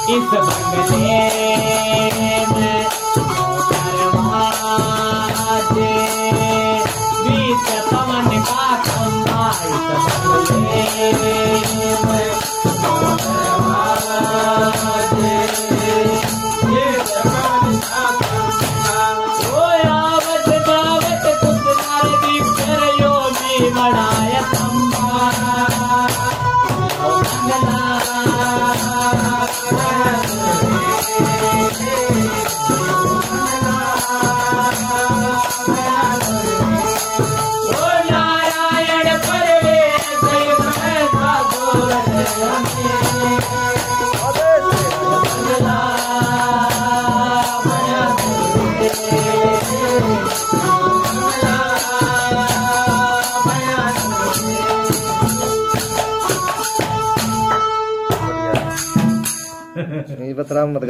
इस बंगले में दरवाजे बीच पवन का खंभा इस बंगले में दरवाजे बीच पवन का खंभा ओ आवत जावत कुछ नार दीपर योगी बनाया खंभा ये बतरा मत